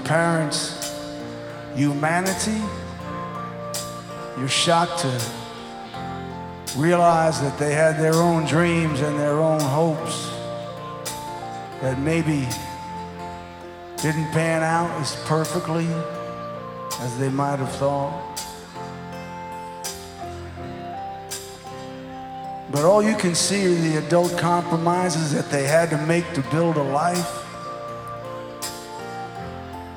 parents' humanity. You're shocked to realize that they had their own dreams and their own hopes that maybe didn't pan out as perfectly as they might have thought. But all you can see are the adult compromises that they had to make to build a life.